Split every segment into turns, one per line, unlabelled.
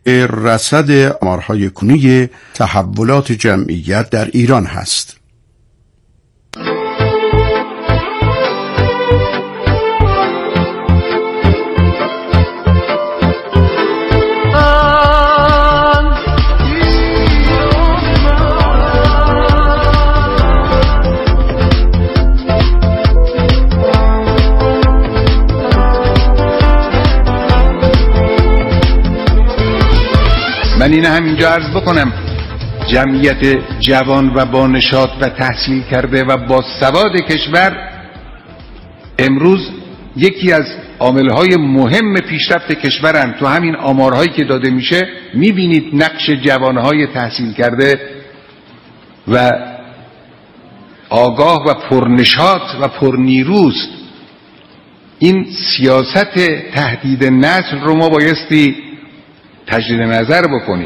رصد آمارهای کنونی تحولات جمعیت در ایران هست.
من این همینجا عرض بکنم جمعیت جوان و با نشاط و تحصیل کرده و با سواد کشور امروز یکی از عاملهای مهم پیشرفت کشورن. تو همین آمارهایی که داده میشه میبینید نقش جوانهای تحصیل کرده و آگاه و پرنشاط و پرنیروز. این سیاست تهدید نسل رو ما بایستی تجدید نظر بکنیم.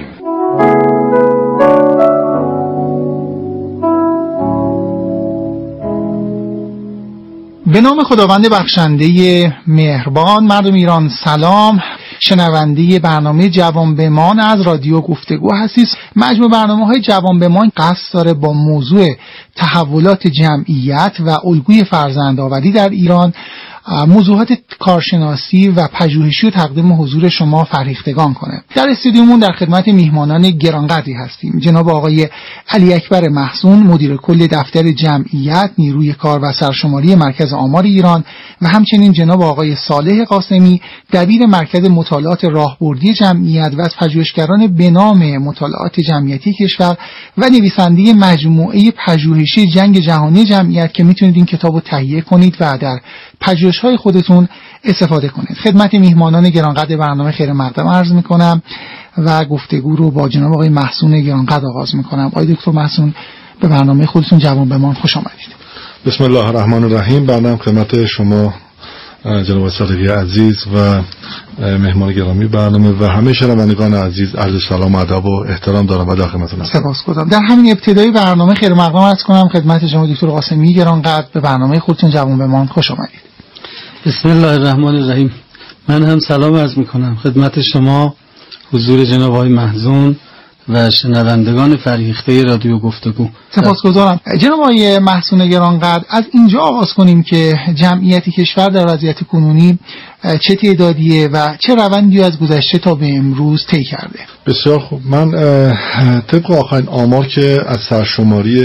به نام خداوند بخشنده مهربان. مردم ایران سلام. شنونده برنامه جوان بمان از رادیو گفتگو هستید. مجموع برنامه‌های جوان بمان قصد داره با موضوع تحولات جمعیت و الگوی فرزندآوری در ایران موضوعات کارشناسی و پژوهشی رو تقدیم حضور شما فرهیختگان کنه. در استودیومون در خدمت میهمانان گرانقدری هستیم. جناب آقای علی اکبر محسون، مدیر کل دفتر جمعیت، نیروی کار و سرشماری مرکز آمار ایران، و همچنین جناب آقای صالح قاسمی، دبیر مرکز مطالعات راهبردی جمعیت و از پژوهشگران به نام مطالعات جمعیتی کشور و نویسنده مجموعه پژوهشی جنگ جهانی جمعیت که میتونید این کتابو تهیه کنید و در پژوهش‌های خودتون استفاده کنید. خدمت میهمانان گرانقدر برنامه خیر مقدم عرض میکنم و گفتگو رو با جناب آقای محسون گرانقدر آغاز میکنم. آقای دکتر محسون، به برنامه خودتون جوان بمان خوش آمدید.
بسم الله الرحمن الرحیم. برنامه خدمت شما جناب صالحی عزیز و مهمان گرامی برنامه و همه شنوندگان عزیز عرض سلام و ادب و احترام دارم و در خدمتتون هستم.
سپاسگزارم. در همین ابتدای برنامه خیر مقدم عرض کنم خدمت جناب دکتر قاسمی گرانقدر، به برنامه خودتون جوان بمان خوش آمدید.
بسم الله الرحمن الرحیم. من هم سلام عرض میکنم خدمت شما، حضور جناب آقای محزون و شنوندگان فرهیخته رادیو گفتگو.
سپاسگزارم. جناب آقای محسون گرانقدر، از اینجا آغاز کنیم که جمعیت کشور در وضعیت کنونی چه تعدادیه و چه روندی از گذشته تا به امروز طی کرده؟
بسیار خوب. من طبق آخرین آمار که از سرشماری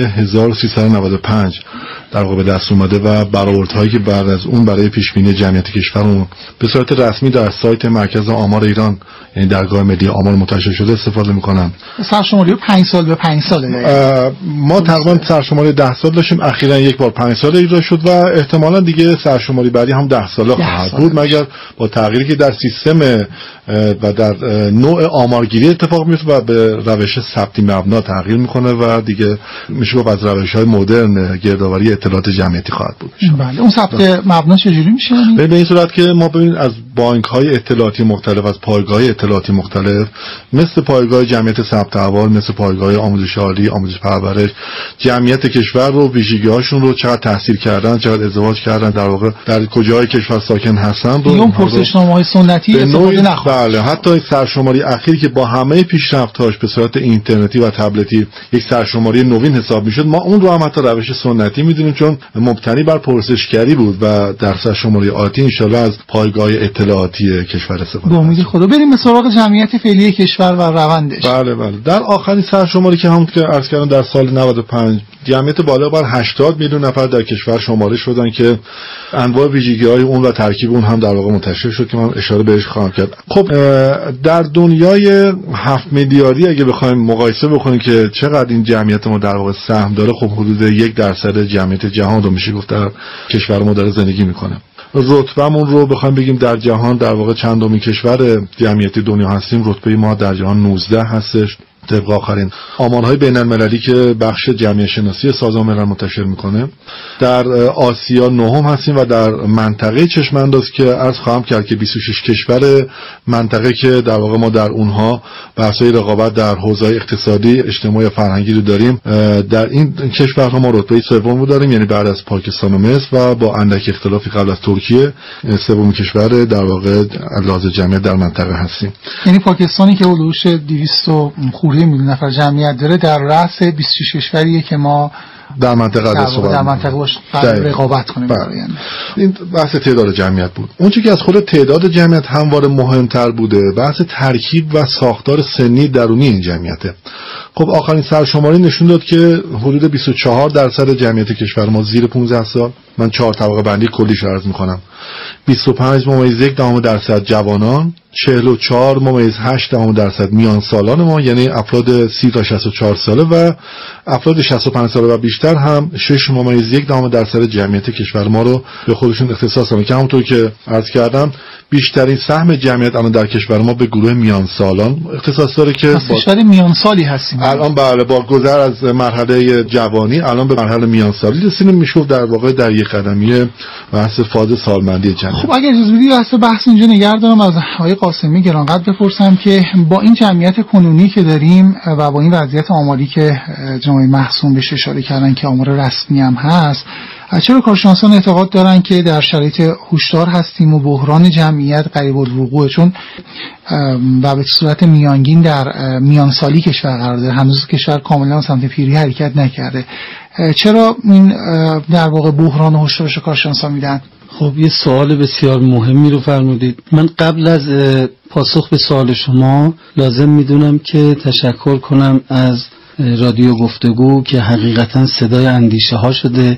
1395 در واقع به دست اومده و برآوردهایی که بعد از اون برای پیشبینی جمعیت کشور به صورت رسمی در سایت مرکز آمار ایران، یعنی درگاه ملی آمار منتشر شده، استفاده میکنم.
سرشماری 5 سال به 5 ساله.
ما تقریبا سرشماری 10 سال داشتیم، اخیراً یک بار 5 ساله اجرا شد و احتمالاً دیگه سرشماری بعدی هم 10 ساله خواهد بود، مگر با تغییری که در سیستم و در نوع آمارگیری اتفاق میفته و به روش ثبتی مبنا تغییر میکنه و دیگه میشه گفت از روش‌های مدرن گردآوری اطلاعات جمعیتی خواهد بود.
بله. اون ثبت مبنا چجوری میشه؟
به این صورت که ما ببینید از بانک‌های اطلاعاتی مختلف، از پایگاه‌های اطلاعاتی مختلف مثل پایگاه جمعیت ثبت احوال، مثل پایگاه آموزش عالی، آموزش پرورش، جمعیت کشور رو، ویژگی‌هاشون رو، چقدر تحصیل کردن، چقدر ازدواج کردن، در واقع در کجای کشور ساکن هستن رو،
اون پرسشنامه‌های سنتی استفاده نخواهد.
بله. حتی سرشماری اخیری که با همه پیشرفت‌هاش به صورت اینترنتی و تبلتی یک سرشماری نوین حساب میشد، ما اون رو هم حتی روش سنتی میدونیم چون مبتنی بر پرسشگری بود و در سرشماری آتی ان شاءالله از پایگاه اطلاعاتی کشور استفاده.
به امید خدا. بریم به سراغ جمعیت فعلی کشور و روندش.
بله. در آخرین سرشماری که هم که عرض کردم در سال 95 جمعیت بالغ بر 80 میلیون نفر در کشور شمارش شدن که انواع ویژگی‌های اون و ترکیب اون هم در واقع منتشر شد که من اشاره بهش خواهم کرد. خب در دنیای 7 میلیاردی اگه بخوایم مقایسه بکنیم که چقدر این جمعیت ما در واقع سهم داره، خب حدود 1% جمعیت جهان رو میشه گفت در کشور ما داره زندگی میکنه. رتبه‌مون رو بخوایم بگیم در جهان در واقع چندمین کشور جمعیتی دنیا هستیم، رتبه ما در جهان 19 هستش. طبق آخرین آمارهای بین‌المللی که بخش جمعیت شناسی سازمان ملل منتشر میکنه در آسیا نهم هستیم و در منطقه چشم انداز که عرض خواهم کرد که 26 کشور منطقه که در واقع ما در اونها بحث‌های رقابت در حوزه‌های اقتصادی، اجتماعی و فرهنگی رو داریم، در این کشورها ما رتبه سوم رو داریم، یعنی بعد از پاکستان و مصر و با اندک اختلافی قبل از ترکیه سومین کشور در واقع لحاظ جمعیت در منطقه هستیم.
یعنی پاکستانی که حدود 200 خورده میلیون نفر جمعیت داره در رأس 26 کشوریه که ما
در منطقه
باش رقابت کنیم.
یعنی این بحث تعداد جمعیت بود. اون چیزی که از خود تعداد جمعیت همواره مهمتر بوده بحث ترکیب و ساختار سنی درونی این جمعیته. خب آخرین سرشماری نشون داد که حدود 24% جمعیت کشور ما زیر 15 سال، من 4 طبقه بندی کلیش عرض میکنم، 25.1% جوانان، 44.8% میان سالان ما یعنی افراد 30 تا 64 ساله و افراد 65 ساله و بیشتر هم 6.1% جمعیت کشور ما رو به خودشون اختصاص دادن که همونطور که عرض کردم بیشترین سهم جمعیت الان در کشور ما به گروه میان سالان اختصاص داره که
کشور میان سالی هستیم
الان. بله، با گذر از مرحله جوانی الان به مرحله میان سالی رسیدیم، میشه در واقع در یک قدمی بحث فاز سالمندی جمعیت.
خب اگر اجازه بدید بحث اینجا نگه دارم از آقای قاسمی گرانقدر بپرسم که با این جمعیت کنونی که داریم و با این وضعیت آماری که جناب محسون بهش اشاره کردن که آمار رسمی هم هست، چرا کارشناسان اعتقاد دارن که در شرایط هوشدار هستیم و بحران جمعیت قریب الوقوعه، چون و به صورت میانگین در میان سالی کشور قرار داره، هنوز کشور کاملا سمت پیری حرکت نکرده، چرا این در واقع بحران هوشدارش کارشناسا میدن؟
خب یه سوال بسیار مهمی رو فرمودید. من قبل از پاسخ به سوال شما لازم میدونم که تشکر کنم از رادیو گفتگو که حقیقتا صدای اندیشه ها شده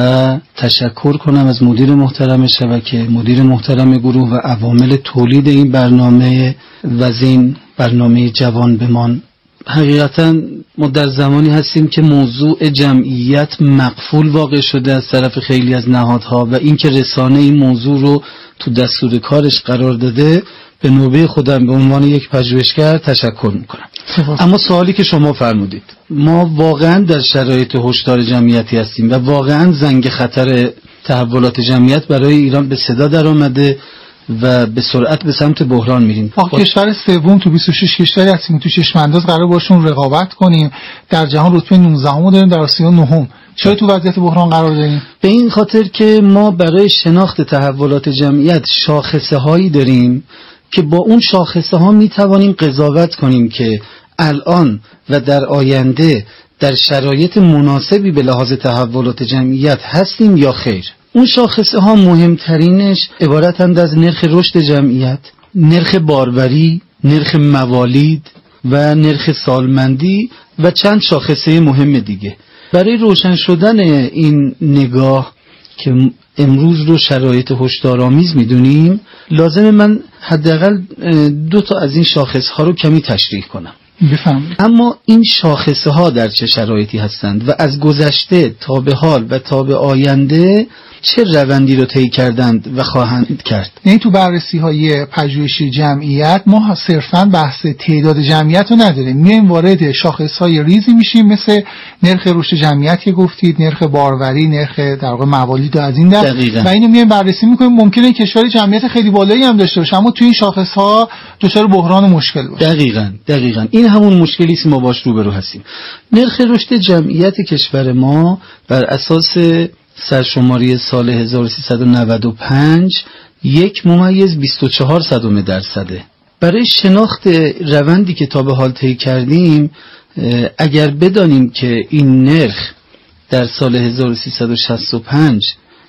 و تشکر کنم از مدیر محترم شبکه، مدیر محترم گروه و عوامل تولید این برنامه و این برنامه جوان بمان. حقیقتا ما در زمانی هستیم که موضوع جمعیت مقفول واقع شده از طرف خیلی از نهادها و اینکه رسانه این موضوع رو تو دستور کارش قرار داده، به نوبه خودم به عنوان یک پژوهشگر تشکر میکنم. اما سوالی که شما فرمودید، ما واقعا در شرایط هشدار جمعیتی هستیم و واقعا زنگ خطر تحولات جمعیت برای ایران به صدا در آمده و به سرعت به سمت بحران میریم.
کشور سوم تو 26 کشوری هستیم، تو چشم انداز قرار باشون رقابت کنیم، در جهان رتبه 19ام داریم، در آسیا 9م. چرا تو وضعیت بحران قرار داریم؟
به این خاطر که ما برای شناخت تحولات جمعیت شاخصه هایی داریم که با اون شاخصه ها می توانیم قضاوت کنیم که الان و در آینده در شرایط مناسبی به لحاظ تحولات جمعیت هستیم یا خیر. اون شاخصه ها مهمترینش عبارتند از نرخ رشد جمعیت، نرخ باروری، نرخ موالید و نرخ سالمندی و چند شاخصه مهم دیگه. برای روشن شدن این نگاه که امروز رو شرایط هشدارآمیز میدونیم، لازمه من حداقل 2 تا از این شاخص ها رو کمی تشریح کنم.
بفرمایید.
اما این شاخصه ها در چه شرایطی هستند و از گذشته تا به حال و تا به آینده چه روندی رو طی کردند و خواهند کرد؟
یعنی تو بررسی های پژوهشی جمعیت ما صرفاً بحث تعداد جمعیت رو نداریم، میایم وارد شاخص های ریزی میشیم مثل نرخ رشد جمعیت که گفتید، نرخ باروری، نرخ در واقع موالید و از این دست و اینو میایم بررسی میکنیم. ممکنه کشور جمعیت خیلی بالایی هم داشته باشه اما تو این شاخص ها دچار بحران و مشکل باشه.
دقیقاً این همون مشکلی است ما باش روبرو هستیم. نرخ رشد جمعیت کشور ما بر اساس سرشماری سال 1395 1.24%. برای شناخت روندی که تا به حال طی کردیم، اگر بدانیم که این نرخ در سال 1365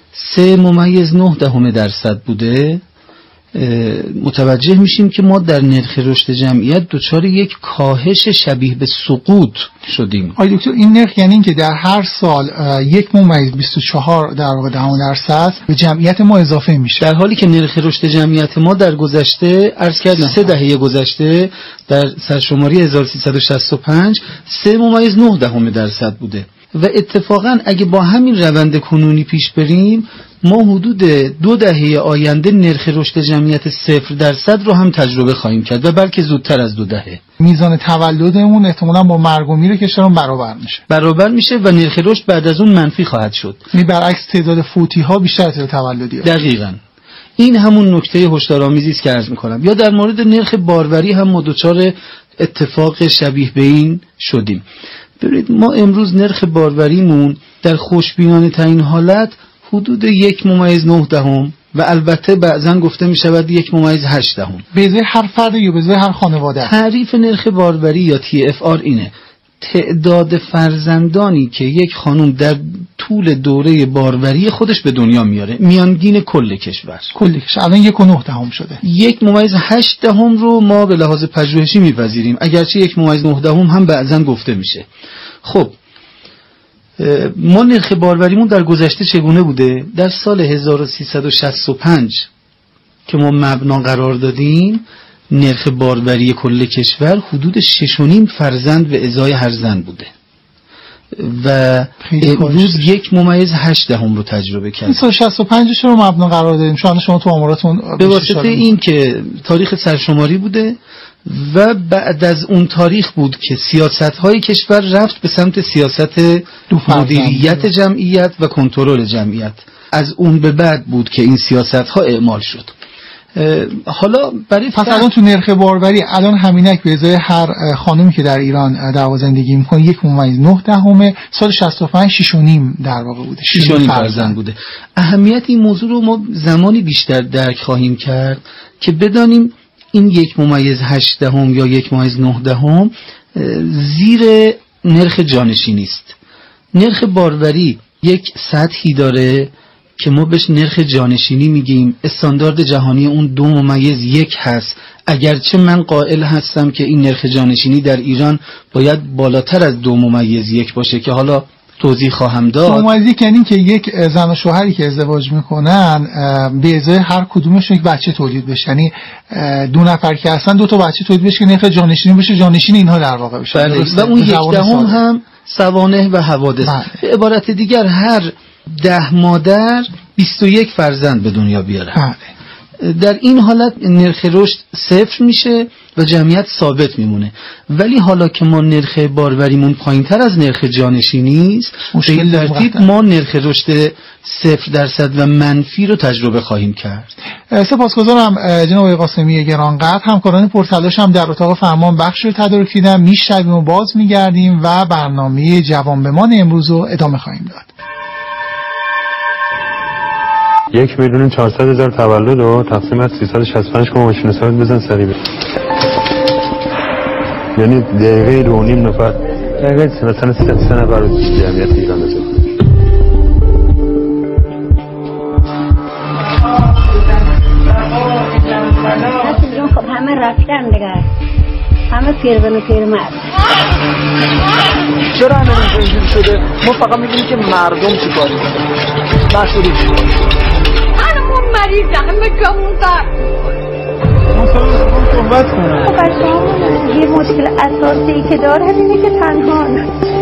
3.9% بوده، متوجه میشیم که ما در نرخ رشد جمعیت دچار یک کاهش شبیه به سقوط شدیم.
آقای دکتر، این نرخ یعنی این که در هر سال 1.24% به جمعیت ما اضافه میشه،
در حالی که نرخ رشد جمعیت ما در گذشته عرض کردم 3 دهه گذشته در سرشماری 1365 3.9% بوده و اتفاقا اگه با همین روند کنونی پیش بریم ما حدود 2 دهه آینده نرخ رشد جمعیت 0% رو هم تجربه خواهیم کرد و بلکه زودتر از 2 دهه.
میزان تولدمون احتمالاً با مرگ و میر کشورمون برابر میشه و نرخ رشد بعد از اون منفی خواهد شد. برعکس تعداد فوتی ها بیشتر از تعداد تولدی ها.
دقیقاً. این همون نکته هشدارآمیزی است که عرض می‌کنم. یا در مورد نرخ باروری هم ما دچار اتفاق شبیه به این شدیم. ببینید ما امروز نرخ باروریمون در خوشبینانه ترین حالت حدود 1.9 و البته بعضا گفته می شود 1.8.
به ازای هر فرد یا به ازای هر خانواده.
تعریف نرخ باروری یا TFR اینه: تعداد فرزندانی که یک خانم در طول دوره باروری خودش به دنیا میاره، میانگین کل کشور.
الان 1.9 شده.
1.8 رو ما به لحاظ پژوهشی میپذیریم، اگرچه 1.9 هم بعضا گفته میشه. خب ما نرخ باروریمون در گذشته چگونه بوده؟ در سال 1365 که ما مبنا قرار دادیم، نرخ باروری کل کشور حدود 6.5 فرزند به ازای هر زن بوده و امروز 1.8 رو تجربه کردیم.
سال 65 رو مبنا قرار دادیم. شما تو آماراتون
به واسطه این که تاریخ سرشماری بوده و بعد از اون تاریخ بود که سیاست‌های کشور رفت به سمت سیاست مدیریت جمعیت و کنترل جمعیت. از اون به بعد بود که این سیاست‌ها اعمال شد. حالا برای
پس الان تو نرخ باروری الان همینک به ازای هر خانومی که در ایران در زندگی میکنه 1.9، سال 65 6.5 در واقع بوده،
6.5 فرزند بوده. اهمیت این موضوع رو ما زمانی بیشتر درک خواهیم کرد که بدانیم این 1.8 یا 1.9 زیر نرخ جانشینی است. نرخ باروری یک سطحی داره که ما بهش نرخ جانشینی میگیم. استاندارد جهانی اون 2.1 هست، اگرچه من قائل هستم که این نرخ جانشینی در ایران باید بالاتر از 2.1 باشه که حالا توضیح خواهم داد.
2.1 یعنی که یک زن و شوهری که ازدواج میکنن به ازای هر کدومشون یک بچه تولید بشه، یعنی 2 نفر که هستن 2 تا بچه تولید بشه که نرخ جانشینی بشه، جانشین اینها در واقع بشه.
و اون 1 هم سوانح و حوادث. به عبارت دیگر هر 10 مادر 21 فرزند به دنیا بیاره. در این حالت نرخ رشد 0 میشه و جمعیت ثابت میمونه. ولی حالا که ما نرخ باروریمون پایینتر از نرخ جانشینی است، به این ترتیب ما نرخ رشد 0% و منفی رو تجربه خواهیم کرد.
سپاسگزارم جناب آقای قاسمی گرانقدر. همکاران پرتلاش هم در اتاق فرمان بخش رو تدارک دیدن. میشنویم و باز میگردیم و برنامه جوان بمان امروز رو ادامه خواهیم داد.
1,400,000 تولد و تقسیم از 365 کن ماشین حسابت بزن سریع یعنی دقیقه 2.5 نفر دقیقه مثلا 3 نفر جمعیت ایران بزن.
خب همه رفتن دیگه، همه پیرزن و پیرمرد.
چرا همه اینجوری شده؟ ما فقط میگیم که مردم چی کاری کنه، مسئولی چی کاری کنه.
مریض همه جامونتر
صحبت کنه.
خب بچه‌ها یه مشکل اساسی که داره اینه که تنهان.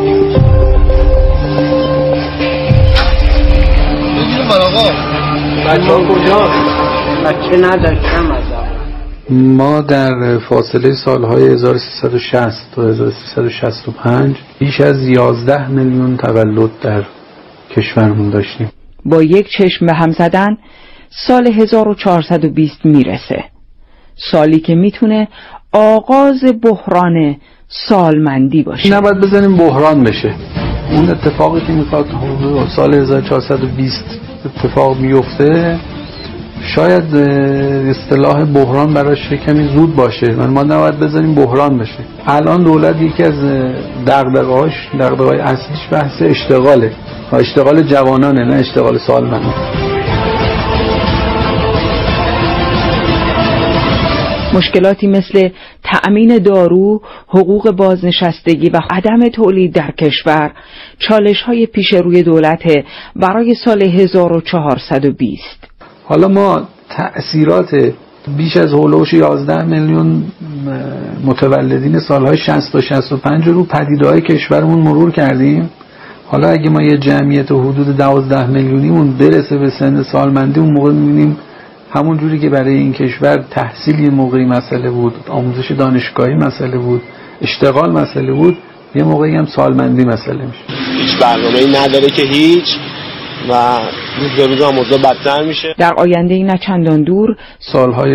بگیریم بر آقا بچه‌ها کجا؟ بچه نداشتم از
ما در فاصله سالهای 1360 تا 1365 بیش از 11 میلیون تولد در کشورمون داشتیم.
با یک چشم به هم زدن سال 1420 میرسه، سالی که میتونه آغاز بحران سالمندی باشه.
نباید بزنیم بحران بشه. اون اتفاقی که میخواد سال 1420 اتفاق بیفته شاید اصطلاح بحران براش کمی زود باشه و ما نباید بزنیم بحران بشه. الان دولت یکی از دغدغه‌های اصلیش بحث اشتغاله، اشتغال جوانانه نه اشتغال سالمندان.
مشکلاتی مثل تأمین دارو، حقوق بازنشستگی و عدم تولید در کشور چالش‌های پیش روی دولت برای سال 1420.
حالا ما تأثیرات بیش از هولوش 11 میلیون متولدین سالهای 60 تا 65 رو پدیده‌های کشورمون مرور کردیم حالا اگه ما یه جمعیت حدود 12 میلیونیمون برسه به سن سالمندی، اون موقع می‌بینیم همون جوری که برای این کشور تحصیل یه موقعی مسئله بود، آموزش دانشگاهی مسئله بود، اشتغال مسئله بود، یه موقعی هم سالمندی مسئله میشه.
هیچ برنامه‌ای نداره که هیچ و روز به روز اوضاع بدتر میشه.
در آینده نه چندان دور
سالهای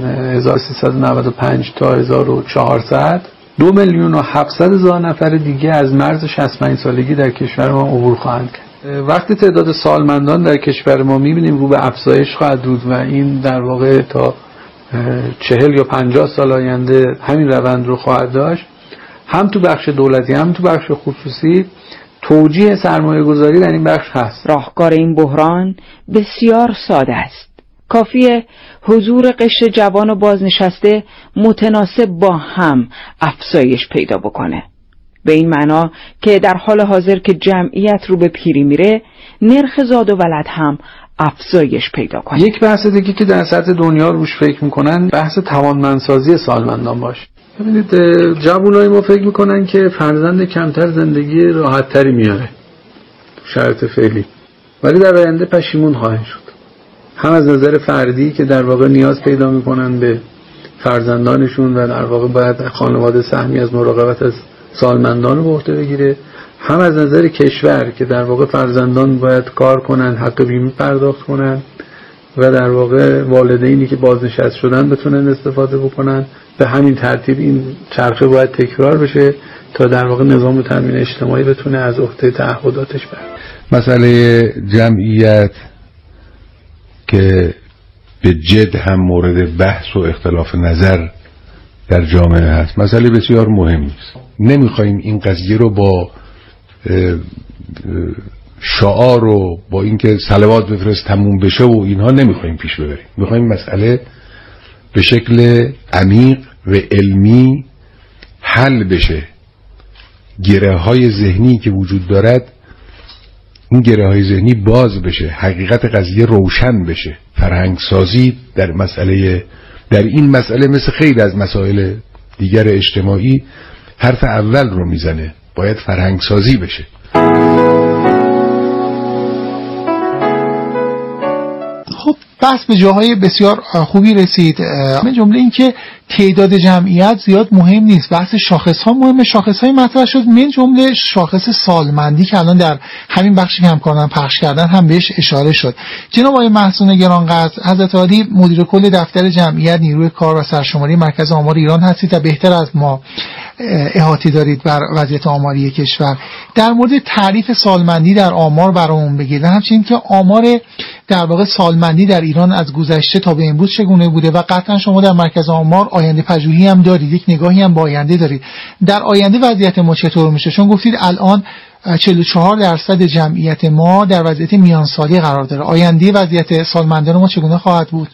1395 تا 1400 2,700,000 نفر دیگه از مرز 65 سالگی در کشور ما عبور خواهند کرد. وقتی تعداد سالمندان در کشور ما میبینیم رو به افزایش خواهد بود و این در واقع تا 40 یا 50 سال آینده همین روند رو خواهد داشت، هم تو بخش دولتی هم تو بخش خصوصی توجیه سرمایه گذاری در این بخش هست.
راهکار این بحران بسیار ساده است. کافیه حضور قشر جوان و بازنشسته متناسب با هم افزایش پیدا بکنه. به این معنا که در حال حاضر که جمعیت رو به پیری میره، نرخ زاد و ولد هم افزایش پیدا کنه.
یک بحث دیگه که در سطح دنیا روش فکر میکنن بحث توانمندسازی سالمندان باشه. ببینید جوانای ما فکر میکنن که فرزند کمتر زندگی راحت‌تری میاره شرط فعلی، ولی در آینده پشیمون خواهند شد. هم از نظر فردی که در واقع نیاز پیدا میکنن به فرزندانشون و در واقع باید خانواده سهمی از مراقبت از سالمندان رو به عهده بگیره، هم از نظر کشور که در واقع فرزندان باید کار کنن، حق بیمه پرداخت کنن و در واقع والدینی که بازنشسته شدن بتونن استفاده بکنن. به همین ترتیب این چرخه باید تکرار بشه تا در واقع نظام تامین اجتماعی بتونه از عهده تعهداتش بره.
مسئله جمعیت که به جد هم مورد بحث و اختلاف نظر در جامعه هست، مسئله بسیار مهمی است. نمیخوایم این قضیه رو با شعار و با اینکه صلوات بفرست تموم بشه و اینها نمیخوایم پیش ببریم. میخوایم مسئله به شکل عمیق و علمی حل بشه. گره های ذهنی که وجود دارد، این گره های ذهنی باز بشه، حقیقت قضیه روشن بشه. فرهنگ سازی در این مسئله مثل خیلی از مسائل دیگر اجتماعی حرف اول رو میزنه. باید فرهنگ سازی بشه.
خب بحث به جاهای بسیار خوبی رسید. من جمله این که تعداد جمعیت زیاد مهم نیست، بحث شاخص ها مهمه. شاخص های مطرح شد، من جمله شاخص سالمندی که الان در همین بخشی که همکاران پخش کردن هم بهش اشاره شد. جناب آقای محسون گرانقدر، حضرت عالی مدیر کل دفتر جمعیت نیروی کار و سرشماری مرکز آمار ایران هستید و بهتر از ما احاطه دارید بر وضعیت آماری کشور. در مورد تعریف سالمندی در آمار برامون بگید و همچنین که آمار در واقع سالمندی در ایران از گذشته تا به امروز چگونه بوده و قطعا شما در مرکز آمار آینده پژوهی هم دارید، یک نگاهی هم به آینده دارید. در آینده وضعیت ما چطور میشه؟ چون گفتید الان 44% جمعیت ما در وضعیت میانسالی قرار داره. آینده وضعیت سالمندان ما چگونه خواهد بود؟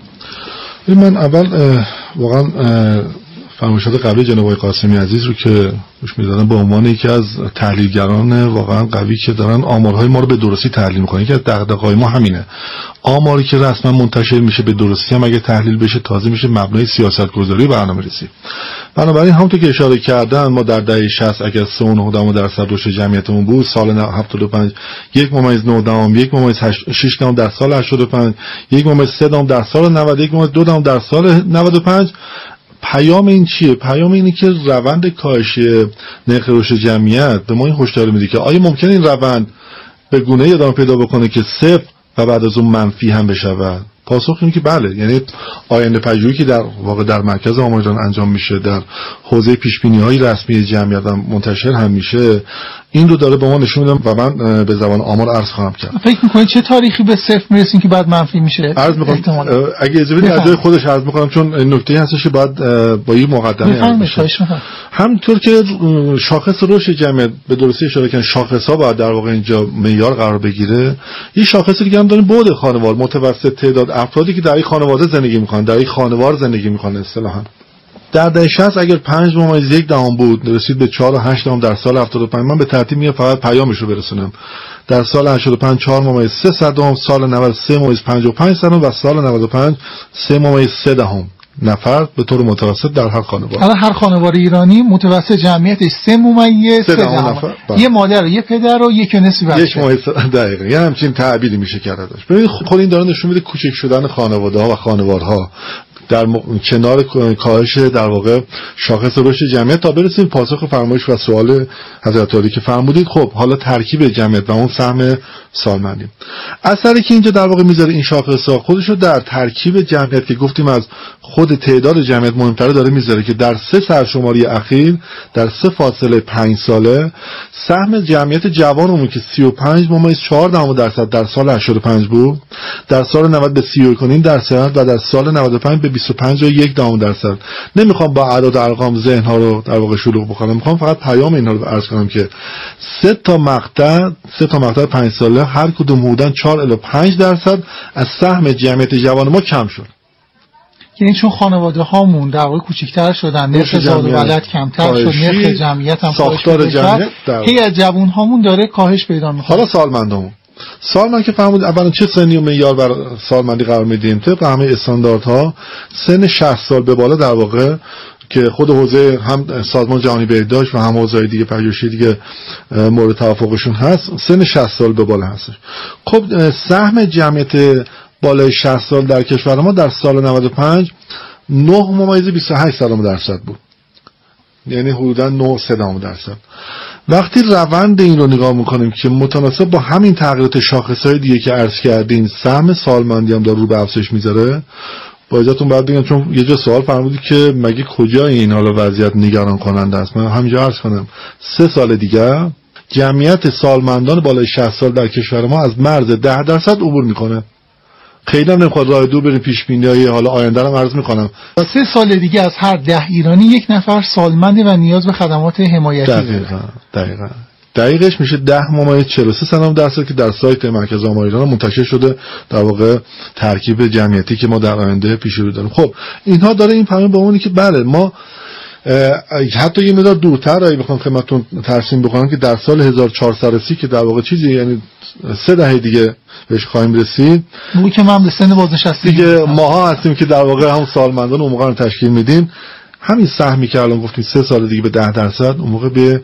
من اول واقعا فرمایشات قبلی جناب آقای قاسمی عزیز رو که گوش می‌دادم به عنوان یکی از تحلیلگران واقعا قوی که دارن آمارهای ما رو به درستی تحلیل می‌کنن، که دغدغه‌های ما همینه. آماری که رسما منتشر میشه به درستی هم اگه تحلیل بشه تازه میشه مبنای سیاست‌گذاری و برنامه‌ریزی. بنابراین همونطور که اشاره کردن ما در دهه 60 اگر 3.9% رشد جمعیتمون بود، سال 75 1.9 1.6 در سال 85 1.3 در سال 90 1.2 در سال 95. پیام این چیه؟ پیام اینه که روند کاهشی نرخ رشد جمعیت به ما این هشدار میده که آیا ممکنه این روند به گونه‌ای ادامه پیدا بکنه که صفر و بعد از اون منفی هم بشه؟ پاسخ اینه که بله. یعنی آینده پژوهی که در واقع در مرکز آمار ایران انجام میشه، در حوزه پیش‌بینی‌های رسمی جمعیت هم منتشر هم میشه، این رو داره به ما نشون میده و من به زبان آمار عرض خواهم کرد.
فکر می‌کنید چه تاریخی به صفر میرسیم که بعد منفی میشه؟
عرض می‌کنم اگه اجازه بدید از جای خودش عرض می‌کنم، چون نکته‌ای هستش که باید با این مقدمه عرض بشه. همونطور که شاخص رشد جمعیت به درستی اشاره کردن، شاخص‌ها باید در واقع اینجا معیار قرار بگیره. این شاخصی دیگه هم داریم بعد خانوار، متوسط تعداد افرادی که در این خانواده زندگی می‌کنن، در این خانوار زندگی می‌کنن اصطلاحاً. در دهه 60 اگر 5.1 بود رسید به 4.8 در سال 75. من به ترتیب میام فقط پیامش رو برسونم. در سال 85 4.3 سال 90 3.55 و سال 95 3.3. نفر به طور متوسط در هر خانواده.
حالا هر خانواده ایرانی متوسط جمعیتش 3.3 یه مادر و یه پدر و یک نصف بچه.
دقیقاً یه همچین تعبیری میشه کرد ازش. ببینید خود این داره نشون میده کوچک شدن خانواده‌ها و خانوارها در کنار کاهش در واقع شاخص رشد جمعیت. تا برسیم پاسخ فرمایش و سوال حضرت عالی که فرمودید، خب حالا ترکیب جمعیت و اون سهم سالمندی اثری که اینجا در واقع میذاره این شاخص‌ها خودشو در ترکیب جمعیت که گفتیم از خود تعداد جمعیت مهمتره داره میذاره که در 3 سرشماری اخیر در 3 فاصله 5 ساله سهم جمعیت جوانمون که 35.4% در سال 85 بود، در سال 90 به 31.5% و در سال 95 به 25.1%. نمیخوام با اعداد و ارقام ذهن ها رو در واقع شلوغ بکنم، میخوام فقط پیام اینا رو عرض کنم که 3 تا مقطع 5 ساله هر کدوم حدوداً 4 الی 5% از سهم جمعیت جوان ما کم شد.
یعنی چون خانواده هامون در واقع کوچیک‌تر شدن، نرخ زاد و ولد کمتر شد، نرخ جمعیت هم
ساختار جمعیت
هی جوان هامون داره کاهش پیدا می‌کنه.
حالا سالمندامون سالمند که فهمید اولا چه سنی و معیار بر سالمندی قرار میدیم؟ طبق همه استانداردها سن 60 سال به بالا در واقع که خود حوزه هم سازمان جهانی بهداشت و هم حوزه‌های دیگه پژوهشی دیگه مورد توافقشون هست، سن 60 سال به بالا هستش. خب سهم جمعیت بالای 60 سال در کشور ما در سال 95 9.28% بود، یعنی حدوداً 9.3%. وقتی روند این رو نگاه میکنیم که متناسب با همین تغییرات شاخصهای دیگه که عرض کردین سهم سالمندی هم داره رو به افزایش میذاره، با اجازهتون باید بگم چون یه جا سوال فرمودید که مگه کجا این حالا وضعیت نگران کننده است، من همینجا عرض کنم 3 سال دیگه جمعیت سالمندان بالای 60 سال در کشور ما از مرز 10% عبور میکنه. خیلی هم نمیخواد راه دور بریم پیش بینی‌های حالا آینده رو عرض میکنم.
3 سال دیگه از هر 10 ایرانی 1 نفر سالمنده و نیاز به خدمات حمایتی
داره. دقیقش میشه 10.43% که در سایت مرکز آمار ایران منتشر شده در واقع ترکیب جمعیتی که ما در آینده پیش رو داریم. خب اینها داره این پیام به اونی که بله ما حتی یه مقدار دورتر اگه بخوام خدمتتون ترسیم بکنم که در سال 1430 که در واقع چیزی یعنی 3 دهه دیگه بهش خواهیم رسید،
موقعی که ما هم به سن بازنشستگی
دیگه ماها هستیم که در واقع هم سالمندان اون موقع رو تشکیل میدیم. همین سهمی که الان گفتیم 3 سال دیگه به 10% اون موقع به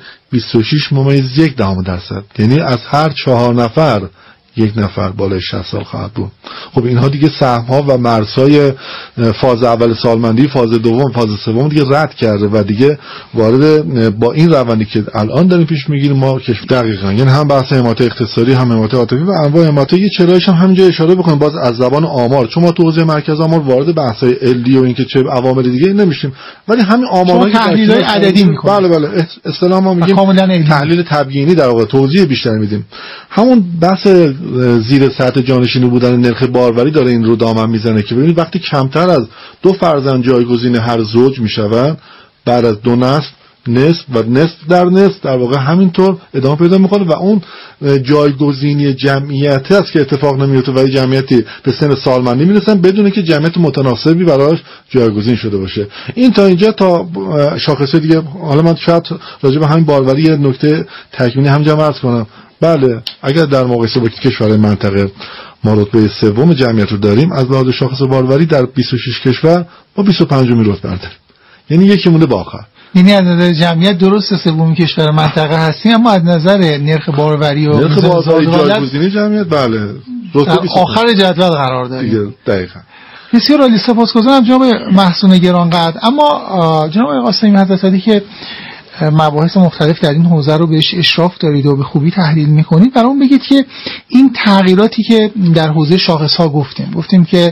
26.1%، یعنی از هر 4 نفر 1 نفر بالای 60 سال خواهد بود. خب اینها دیگه سهم‌ها و مرزهای فاز اول سالمندی، فاز دوم، فاز سوم دیگه رد کرده و دیگه وارد با این روندی که الان داریم پیش میگیریم ما که دقیقاً یعنی هم بحث حمایت اقتصادی هم حمایت عاطفی و انواع حمایت. یه چرایش هم همینجا اشاره بکنیم باز از زبان آمار، چون ما تو حوزه مرکز آمار وارد بحث‌های علمی و اینکه چه عوامل دیگه نمیشیم، ولی همین آمارایی که
تحلیل‌های عددی می‌کنیم.
بله اصطلاحاً ما میگیم تحلیل تبیینی در واقع توضیح بیشتر میدیم. همون بحث زیر سطح جانشینی بودن نرخ باروری داره این رو دامن میزنه که ببینید وقتی کمتر از 2 فرزند جایگزین هر زوج میشوند بعد از 2 نسل نصف و نصف در نصف در واقع همینطور ادامه پیدا میکنه و اون جایگزینی جمعیتی است که اتفاق نمیفته و جمعیتی به سن سالمندی میرسن بدون که جمعیت متناسبی براش جایگزین شده باشه. این تا اینجا تا شاخص دیگه. حالا من شاید راجع به همین باروری یه نکته تکمیلی همینجا عرض کنم. بله اگر در مقایسه با کشورهای منطقه ما رتبه 3 جمعیت رو داریم، از لحاظ شاخص باروری در 26 کشور ما 25مین رتبه داریم، یعنی یکی مونده با آخر.
یعنی از نظر جمعیت درست 3 کشور منطقه هستیم، اما از نظر نرخ باروری و
نرخ باروری جایگزینی جمعیت بله
رتبه آخر جدول قرار داریم.
دقیقاً.
بسیار عالی، سپاسگزارم جناب محسون گرانقدر. اما جناب قاسمی حضرت علی که مباحث مختلف در این حوزه رو بهش اشراف دارید و به خوبی تحلیل میکنید، برام بگید که این تغییراتی که در حوزه شاخص‌ها گفتیم که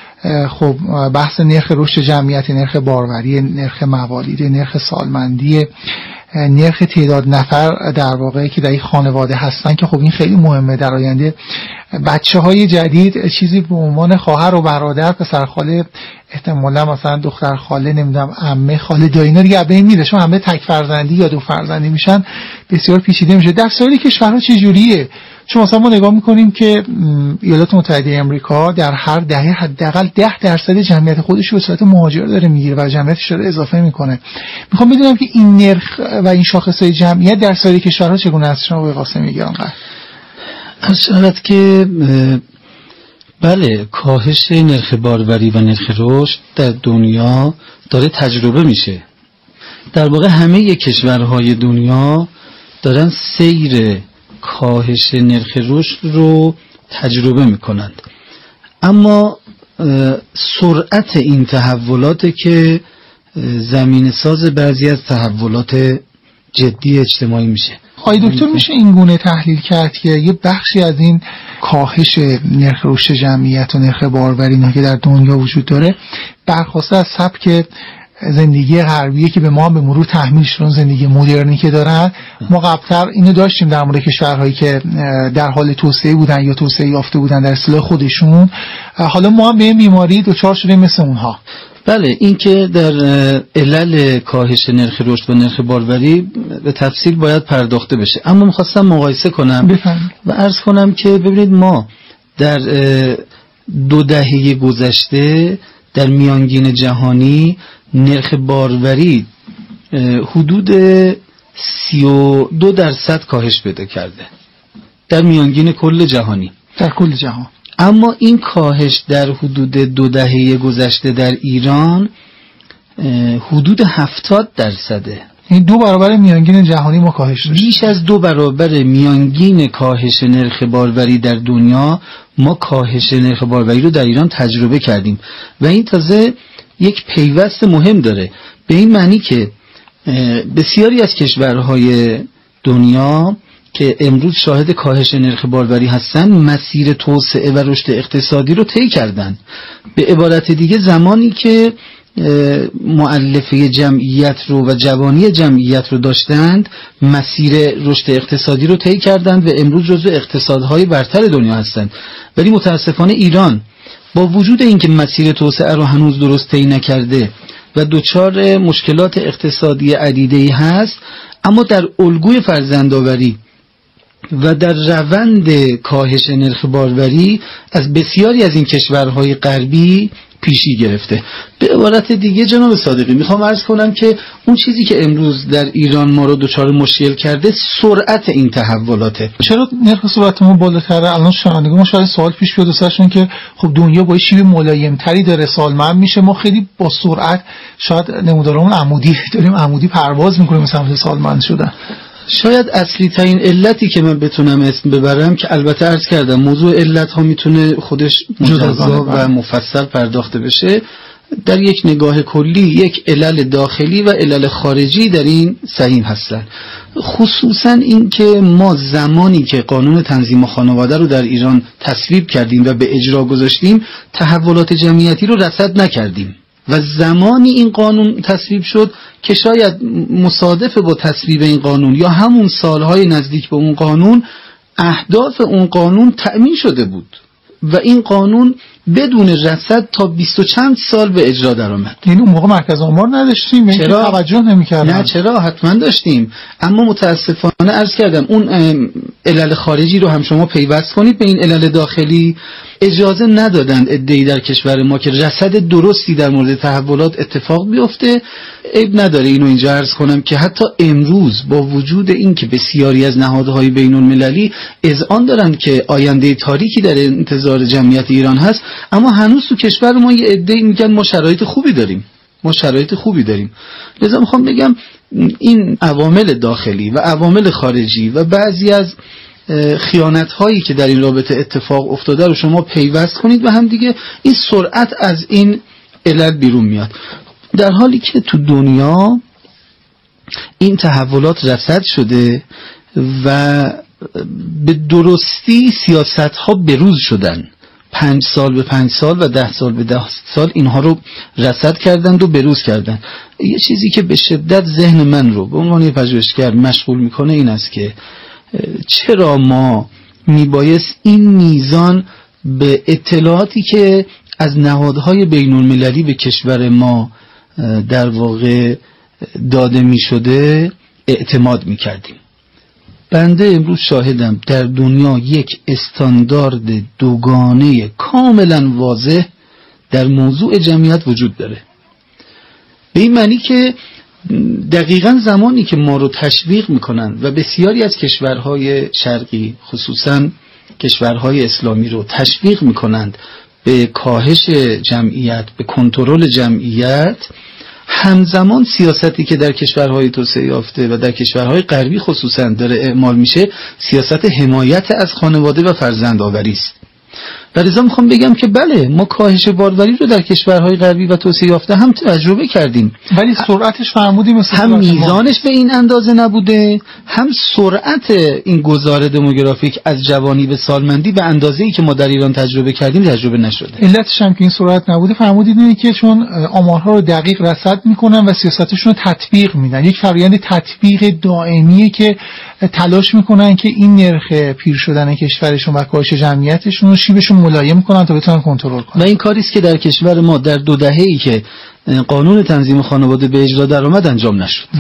خب بحث نرخ رشد جمعیت، نرخ باروری، نرخ موالید، نرخ سالمندی، نرخ تعداد نفر در واقع که در این خانواده هستن که خب این خیلی مهمه در آینده. بچه‌های جدید چیزی به عنوان خواهر و برادر، پسر خاله، احتمالاً مثلا دختر خاله، نمیدونم عمه، خاله، دایی، اینا دیگه بین میره، چون همه تک فرزندی یا 2 فرزندی میشن بسیار پیچیده میشه. در سایر کشورها چه جوریه؟ چون مثلا ما نگاه میکنیم که ایالات متحده آمریکا در هر دهه حداقل 10% جمعیت خودش رو به صورت مهاجر داره میگیره و جمعیتش داره اضافه میکنه. میخوام بدونم که این نرخ و این شاخصهای جمعیت در سایر کشورها چگونه است؟ شما آقای قاسمی گرانقدر
از شرط که بله، کاهش نرخ باربری و نرخ رشد در دنیا داره تجربه میشه. در واقع همه کشورهای دنیا دارن سیر کاهش نرخ رشد رو تجربه میکنند، اما سرعت این تحولاته که زمین ساز بعضی از تحولات جدی اجتماعی میشه.
آقای دکتر، میشه این گونه تحلیل کرد که یه بخشی از این کاهش نرخ رشد جمعیت و نرخ باربری که در دنیا وجود داره برخواسته از سبک زندگی غربیه که به ما به مرور تحمیل شدن، زندگی مدرنی که دارن. ما قبلتر اینو داشتیم در مورد کشورهایی که در حال توسعه بودن یا توسعه یافته بودن در اصطلاح خودشون. حالا ما هم به این بیماری دچار شدیم مثل اونها.
بله، این که در علل کاهش نرخ رشد و نرخ باربری به تفصیل باید پرداخته بشه، اما میخواستم مقایسه کنم و عرض کنم که ببینید ما در 2 دهه گذشته در میانگین جهانی نرخ باربری حدود 32% کاهش پیدا کرده در میانگین کل جهانی،
در کل جهان.
اما این کاهش در حدود 2 دهه گذشته در ایران حدود 70%.
این 2 برابر میانگین جهانی ما کاهش داشتیم.
بیش از 2 برابر میانگین کاهش نرخ باربری در دنیا ما کاهش نرخ باربری رو در ایران تجربه کردیم و این تازه یک پیوست مهم داره، به این معنی که بسیاری از کشورهای دنیا که امروز شاهد کاهش نرخ باربری هستن مسیر توسعه و رشد اقتصادی رو طی کردن. به عبارت دیگه زمانی که مؤلفه جمعیت رو و جوانی جمعیت رو داشتند مسیر رشد اقتصادی رو طی کردند و امروز جزو اقتصادهای برتر دنیا هستند. ولی متاسفانه ایران با وجود اینکه مسیر توسعه رو هنوز درست طی نکرده و دچار مشکلات اقتصادی عدیده‌ای هست، اما در الگوی فرزندآوری و در روند کاهش نرخ باربری از بسیاری از این کشورهای غربی پیشی گرفته. به عبارت دیگه جناب صادقی میخوام عرض کنم که اون چیزی که امروز در ایران ما رو دچار مشکل کرده سرعت این تحولاته.
چرا نرخ سرعتمون بالاتره؟ الان شنوندگان ما شاید سوال پیش بیاد دوستاشون که خب دنیا با شیوه ملایم تری داره سالمند میشه، ما خیلی با سرعت شاید نمودارمون عمودی داریم، عمودی پرواز میکنیم سمت سالمند شدن.
شاید اصلی ترین علتی که من بتونم اسم ببرم که البته عرض کردم موضوع علت ها میتونه خودش مجزا و مفصل پرداخته بشه، در یک نگاه کلی یک علل داخلی و علل خارجی در این سهیم هستن. خصوصا این که ما زمانی که قانون تنظیم خانواده رو در ایران تصویب کردیم و به اجرا گذاشتیم تحولات جمعیتی رو رصد نکردیم و زمانی این قانون تصویب شد که شاید مصادف با تصویب این قانون یا همون سالهای نزدیک به اون قانون اهداف اون قانون تأمین شده بود و این قانون بدون رصد تا 20 و چند سال به اجرا درآمد.
یعنی اون موقع مرکز آمار نداشتیم؟
چرا
توجه نمی‌کردن؟
نه چرا، حتما داشتیم، اما متاسفانه عرض کردم اون علل خارجی رو هم شما پیوست کنید به این علل داخلی، اجازه ندادند عده‌ای در کشور ما که رصد درستی در مورد تحولات اتفاق بیفته. عیب نداره اینو اینجا عرض کنم که حتی امروز با وجود این که بسیاری از نهادهای بین‌المللی اذعان دارن که آینده تاریکی در انتظار جمعیت ایران هست، اما هنوز تو کشور ما یه عده‌ای میگن ما شرایط خوبی داریم. لذا میخوام بگم این عوامل داخلی و عوامل خارجی و بعضی از خیانت هایی که در این رابطه اتفاق افتاده رو شما پیوست کنید و هم دیگه این سرعت از این علل بیرون میاد، در حالی که تو دنیا این تحولات رصد شده و به درستی سیاست ها بروز شدن. 5 سال به 5 سال و 10 سال به 10 سال اینها رو رصد کردند و بروز کردند. یه چیزی که به شدت ذهن من رو به عنوان پژوهشگر مشغول میکنه این است که چرا ما میبایست این میزان به اطلاعاتی که از نهادهای بین المللی به کشور ما در واقع داده میشده اعتماد میکردیم. بنده امروز شاهدم در دنیا یک استاندارد دوگانه کاملا واضح در موضوع جمعیت وجود داره، به این معنی که دقیقاً زمانی که ما رو تشویق میکنن و بسیاری از کشورهای شرقی خصوصاً کشورهای اسلامی رو تشویق میکنند به کاهش جمعیت، به کنترل جمعیت، همزمان سیاستی که در کشورهای توسعه یافته و در کشورهای غربی خصوصا داره اعمال میشه سیاست حمایت از خانواده و فرزندآوری است. در ازا میخوام بگم که بله، ما کاهش باروری رو در کشورهای غربی و توسعه یافته هم تجربه کردیم،
ولی سرعتش فرمودیم
هم میزانش به این اندازه نبوده، هم سرعت این گذار دموگرافیک از جوانی به سالمندی به اندازه‌ای که ما در ایران تجربه کردیم تجربه نشده.
علتش هم که این سرعت نبوده فرمودید اینه که چون آمارها رو دقیق رصد میکنن و سیاستشون رو تطبیق میدن. یک فرآیند تطبیق دائمیه که تلاش میکنن که این نرخ پیر شدن کشورشون و کاهش جمعیتشون رو شیبشون ملایم کنن تا بتونن کنترل کنن.
و این کاری است که در کشور ما در 2 دهه‌ای که قانون تنظیم خانواده به اجرا درآمد انجام نشد.